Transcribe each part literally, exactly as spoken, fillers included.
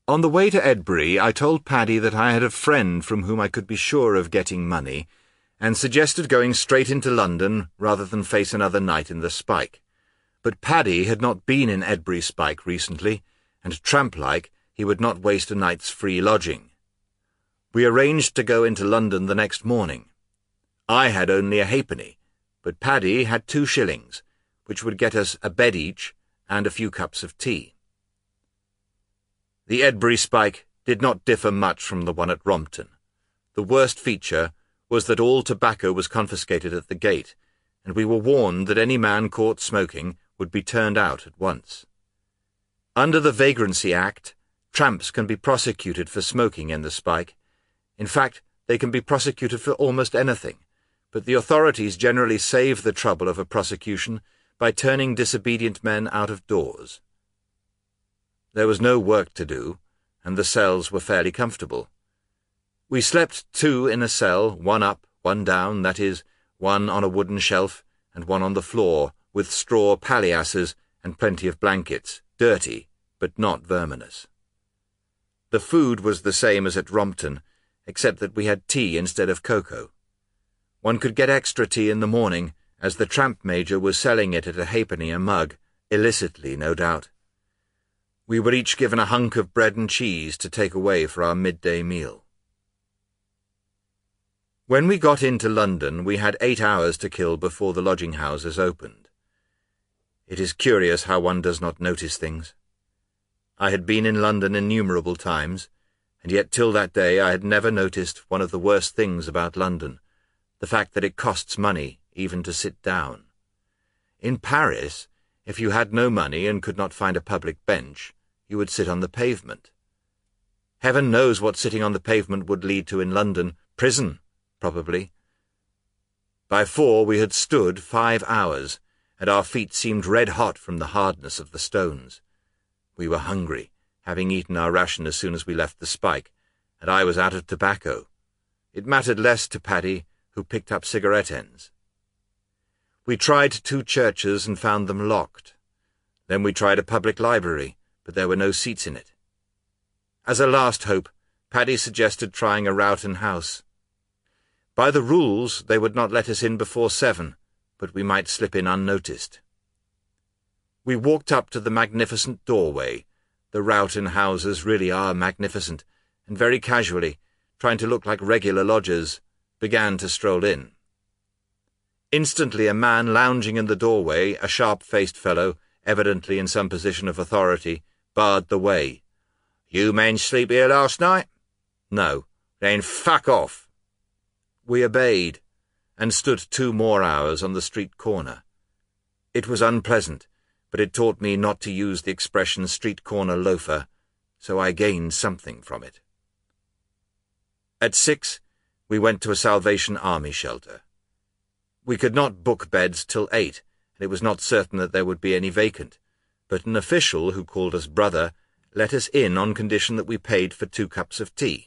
On the way to Edbury, I told Paddy that I had a friend from whom I could be sure of getting money, and suggested going straight into London rather than face another night in the Spike. But Paddy had not been in Edbury Spike recently, and tramp-like, he would not waste a night's free lodging. We arranged to go into London the next morning. I had only a halfpenny, but Paddy had two shillings, which would get us a bed each and a few cups of tea. The Edbury Spike did not differ much from the one at Rompton. The worst feature was that all tobacco was confiscated at the gate, and we were warned that any man caught smoking would be turned out at once. Under the Vagrancy Act, tramps can be prosecuted for smoking in the Spike. In fact, they can be prosecuted for almost anything, but the authorities generally save the trouble of a prosecution by turning disobedient men out of doors. There was no work to do, and the cells were fairly comfortable. We slept two in a cell, one up, one down, that is, one on a wooden shelf and one on the floor, with straw palliasses and plenty of blankets, dirty, but not verminous. The food was the same as at Rompton, except that we had tea instead of cocoa. One could get extra tea in the morning, as the tramp major was selling it at a halfpenny a mug, illicitly, no doubt. We were each given a hunk of bread and cheese to take away for our midday meal. When we got into London, we had eight hours to kill before the lodging-houses opened. It is curious how one does not notice things. I had been in London innumerable times, and yet till that day I had never noticed one of the worst things about London, the fact that it costs money even to sit down. In Paris, if you had no money and could not find a public bench, you would sit on the pavement. Heaven knows what sitting on the pavement would lead to in London. Prison, probably. By four we had stood five hours, and our feet seemed red-hot from the hardness of the stones. We were hungry, having eaten our ration as soon as we left the Spike, and I was out of tobacco. It mattered less to Paddy, who picked up cigarette ends. We tried two churches and found them locked. Then we tried a public library, but there were no seats in it. As a last hope, Paddy suggested trying a Rowton house. By the rules, they would not let us in before seven, but we might slip in unnoticed. We walked up to the magnificent doorway. The Rowton houses really are magnificent, and very casually, trying to look like regular lodgers, began to stroll in. Instantly a man lounging in the doorway, a sharp-faced fellow, evidently in some position of authority, barred the way. "You men sleep here last night?" "No." "Then fuck off." We obeyed, and stood two more hours on the street corner. It was unpleasant, but it taught me not to use the expression street-corner loafer, so I gained something from it. At six, we went to a Salvation Army shelter. We could not book beds till eight, and it was not certain that there would be any vacant, but an official, who called us brother, let us in on condition that we paid for two cups of tea.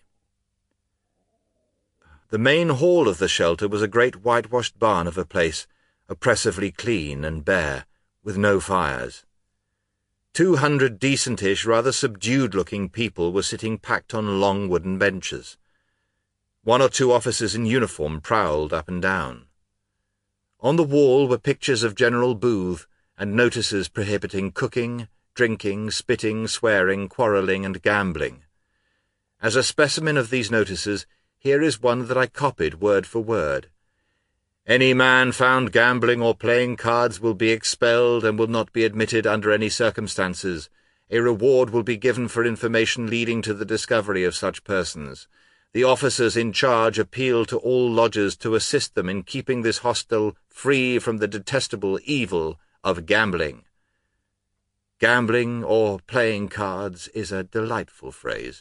The main hall of the shelter was a great whitewashed barn of a place, oppressively clean and bare, with no fires. Two hundred decentish, rather subdued-looking people were sitting packed on long wooden benches. One or two officers in uniform prowled up and down. On the wall were pictures of General Booth and notices prohibiting cooking, drinking, spitting, swearing, quarrelling, and gambling. As a specimen of these notices, here is one that I copied word for word. "Any man found gambling or playing cards will be expelled and will not be admitted under any circumstances. A reward will be given for information leading to the discovery of such persons. The officers in charge appeal to all lodgers to assist them in keeping this hostel free from the detestable evil of gambling." Gambling or playing cards is a delightful phrase.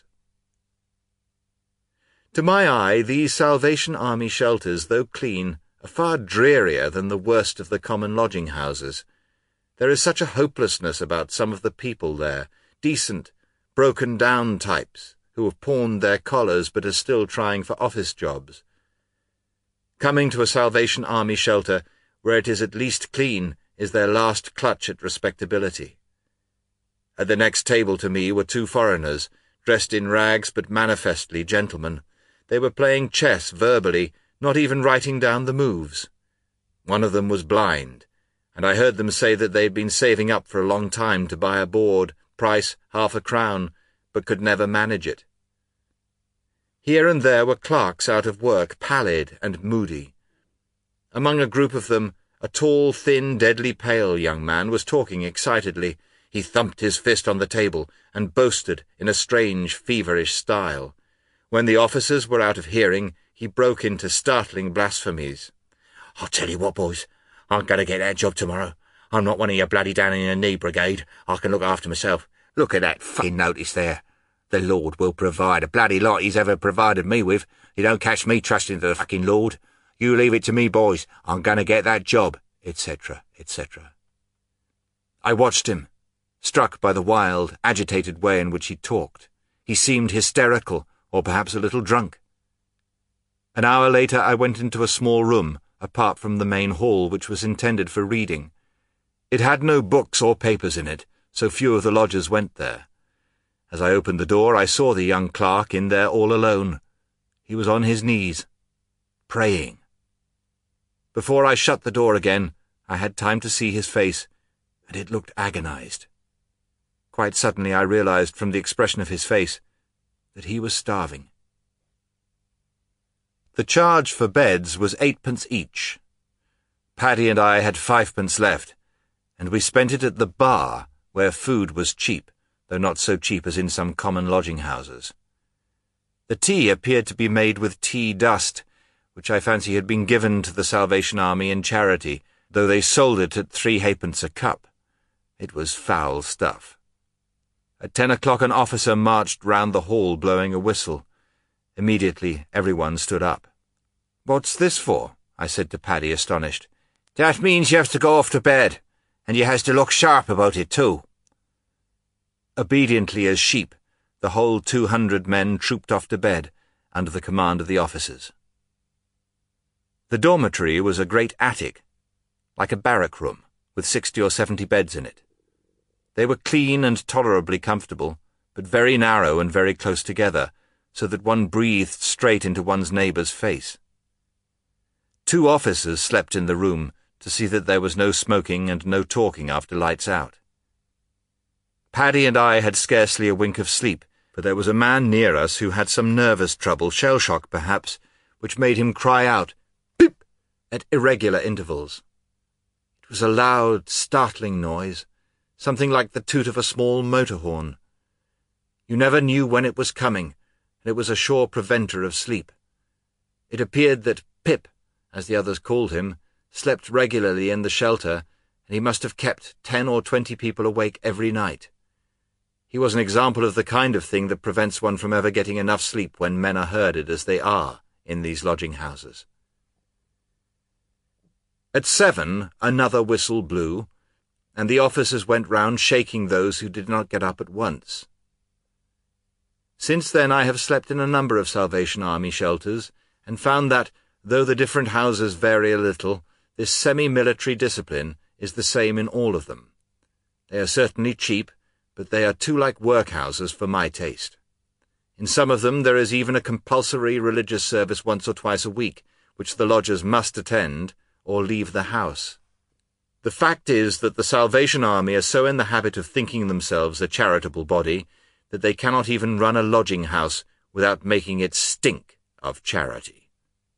To my eye, these Salvation Army shelters, though clean, are far drearier than the worst of the common lodging-houses. There is such a hopelessness about some of the people there, decent, broken-down types, who have pawned their collars but are still trying for office jobs. Coming to a Salvation Army shelter, where it is at least clean, is their last clutch at respectability. At the next table to me were two foreigners, dressed in rags but manifestly gentlemen. They were playing chess verbally, not even writing down the moves. One of them was blind, and I heard them say that they had been saving up for a long time to buy a board, price half a crown, but could never manage it. Here and there were clerks out of work, pallid and moody. Among a group of them, a tall, thin, deadly pale young man was talking excitedly. He thumped his fist on the table and boasted in a strange, feverish style. When the officers were out of hearing, he broke into startling blasphemies. "I'll tell you what, boys, I'm going to get that job tomorrow. I'm not one of your bloody down-in-the-knee brigade. I can look after myself. Look at that fucking notice there. The Lord will provide a bloody lot he's ever provided me with. You don't catch me trusting to the fucking Lord. You leave it to me, boys. I'm going to get that job," et cetera, et cetera. I watched him, struck by the wild, agitated way in which he talked. He seemed hysterical, or perhaps a little drunk. An hour later I went into a small room, apart from the main hall, which was intended for reading. It had no books or papers in it, so few of the lodgers went there. As I opened the door, I saw the young clerk in there all alone. He was on his knees, praying. Before I shut the door again, I had time to see his face, and it looked agonized. Quite suddenly I realized from the expression of his face that he was starving. The charge for beds was eightpence each. Paddy and I had fivepence left, and we spent it at the bar, where food was cheap, though not so cheap as in some common lodging-houses. The tea appeared to be made with tea dust, which I fancy had been given to the Salvation Army in charity, though they sold it at three halfpence a cup. It was foul stuff. At ten o'clock an officer marched round the hall blowing a whistle. Immediately everyone stood up. "What's this for?" I said to Paddy, astonished. "That means you have to go off to bed, and you has to look sharp about it too." Obediently as sheep, the whole two hundred men trooped off to bed, under the command of the officers. The dormitory was a great attic, like a barrack room, with sixty or seventy beds in it. They were clean and tolerably comfortable, but very narrow and very close together, so that one breathed straight into one's neighbour's face. Two officers slept in the room to see that there was no smoking and no talking after lights out. Paddy and I had scarcely a wink of sleep, but there was a man near us who had some nervous trouble, shell-shock perhaps, which made him cry out, "Pip!" at irregular intervals. It was a loud, startling noise, something like the toot of a small motor horn. You never knew when it was coming, and it was a sure preventer of sleep. It appeared that Pip, as the others called him, slept regularly in the shelter, and he must have kept ten or twenty people awake every night. He was an example of the kind of thing that prevents one from ever getting enough sleep when men are herded as they are in these lodging-houses. At seven another whistle blew, and the officers went round shaking those who did not get up at once. Since then I have slept in a number of Salvation Army shelters, and found that, though the different houses vary a little, this semi-military discipline is the same in all of them. They are certainly cheap, but they are too like workhouses for my taste. In some of them there is even a compulsory religious service once or twice a week, which the lodgers must attend, or leave the house. The fact is that the Salvation Army are so in the habit of thinking themselves a charitable body that they cannot even run a lodging-house without making it stink of charity.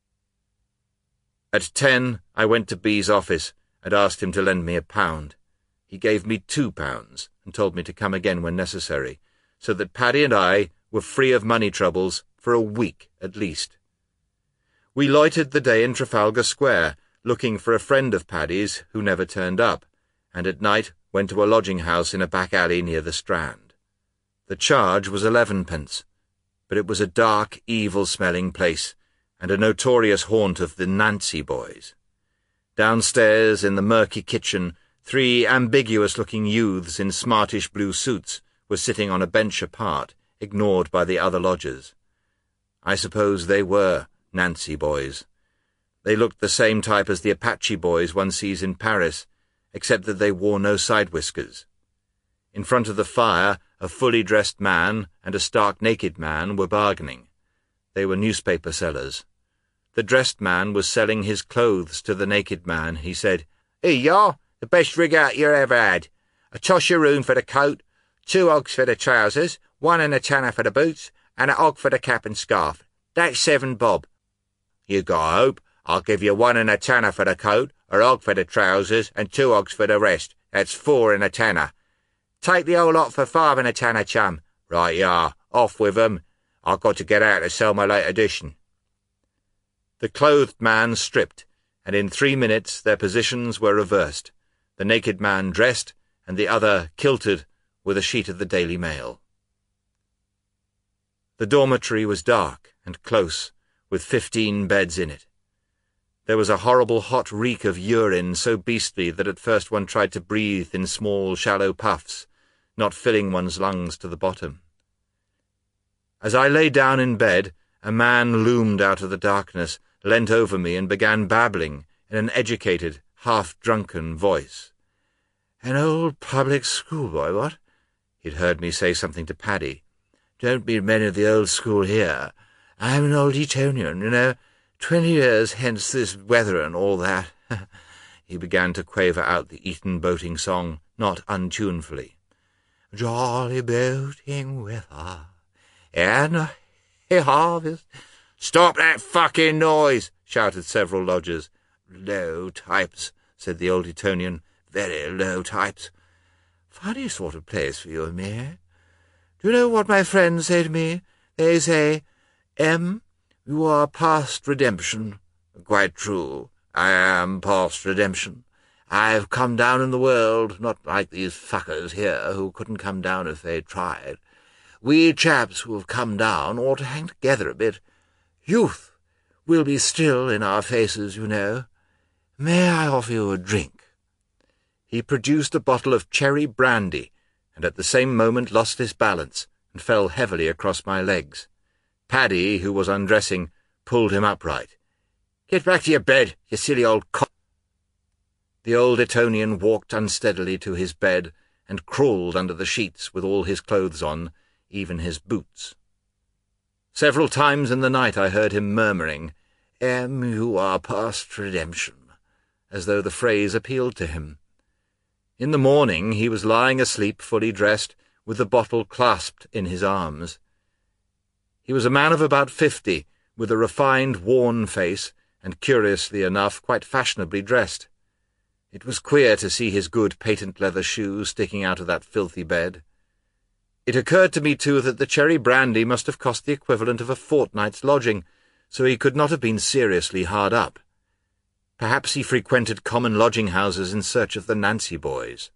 At ten I went to B's office and asked him to lend me a pound. He gave me two pounds and told me to come again when necessary, so that Paddy and I were free of money troubles for a week at least. We loitered the day in Trafalgar Square, looking for a friend of Paddy's who never turned up, and at night went to a lodging-house in a back alley near the Strand. The charge was elevenpence, but it was a dark, evil-smelling place, and a notorious haunt of the Nancy boys. Downstairs, in the murky kitchen, three ambiguous-looking youths in smartish blue suits were sitting on a bench apart, ignored by the other lodgers. I suppose they were Nancy boys. They looked the same type as the Apache boys one sees in Paris, except that they wore no side whiskers. In front of the fire, a fully dressed man and a stark naked man were bargaining. They were newspaper sellers. The dressed man was selling his clothes to the naked man. He said, "Here you are, the best rig out you ever had. A tosheroon for the coat, two ogs for the trousers, one and a tanner for the boots, and a og for the cap and scarf. That's seven bob. You got hope. I'll give you one and a tanner for the coat, a og for the trousers, and two ogs for the rest. That's four and a tanner. Take the whole lot for five and a tanner, chum. Right you are. Off with 'em. I've got to get out to sell my late edition." The clothed man stripped, and in three minutes their positions were reversed, the naked man dressed, and the other kilted with a sheet of the Daily Mail. The dormitory was dark and close, with fifteen beds in it. There was a horrible hot reek of urine so beastly that at first one tried to breathe in small, shallow puffs, not filling one's lungs to the bottom. As I lay down in bed, a man loomed out of the darkness, leant over me, and began babbling in an educated, half-drunken voice. "An old public schoolboy, what?" He'd heard me say something to Paddy. "Don't meet men of the old school here. I'm an old Etonian, you know. Twenty years hence this weather and all that." He began to quaver out the Eton boating song, not untunefully. "Jolly boating weather, and a harvest—" "Stop that fucking noise!" shouted several lodgers. "Low types," said the old Etonian. "Very low types. Funny sort of place for you and me. Do you know what my friends say to me? They say, 'Em, you are past redemption.' Quite true. I am past redemption. I've come down in the world, not like these fuckers here who couldn't come down if they tried. We chaps who have come down ought to hang together a bit. Youth will be still in our faces, you know. May I offer you a drink?" He produced a bottle of cherry brandy, and at the same moment lost his balance and fell heavily across my legs. Paddy, who was undressing, pulled him upright. "Get back to your bed, you silly old cock." The old Etonian walked unsteadily to his bed and crawled under the sheets with all his clothes on, even his boots. Several times in the night I heard him murmuring, "Em, you are past redemption," as though the phrase appealed to him. In the morning he was lying asleep, fully dressed, with the bottle clasped in his arms. He was a man of about fifty, with a refined, worn face, and, curiously enough, quite fashionably dressed. It was queer to see his good patent leather shoes sticking out of that filthy bed. It occurred to me, too, that the cherry brandy must have cost the equivalent of a fortnight's lodging, so he could not have been seriously hard up. Perhaps he frequented common lodging-houses in search of the Nancy boys.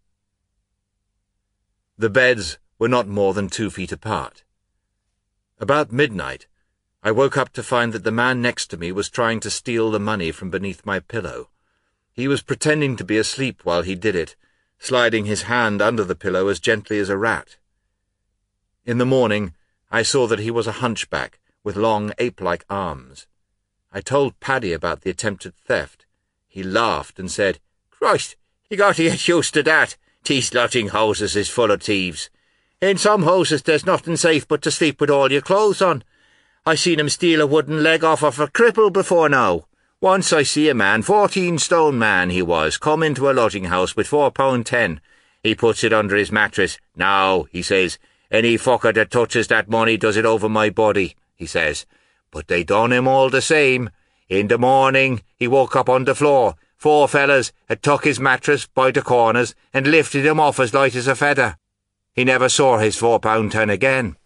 The beds were not more than two feet apart. About midnight, I woke up to find that the man next to me was trying to steal the money from beneath my pillow. He was pretending to be asleep while he did it, sliding his hand under the pillow as gently as a rat. In the morning, I saw that he was a hunchback, with long ape-like arms. I told Paddy about the attempted theft. He laughed and said, "Christ, you got to get used to that. These lodging houses is full of thieves. In some houses there's nothing safe but to sleep with all your clothes on. I seen him steal a wooden leg off of a cripple before now. Once I see a man, fourteen stone man he was, come into a lodging house with four pound ten. He puts it under his mattress. 'Now,' he says, 'any fucker that touches that money does it over my body,' he says. But they done him all the same. In the morning he woke up on the floor. Four fellas had took his mattress by the corners and lifted him off as light as a feather. He never saw his four pound ten again."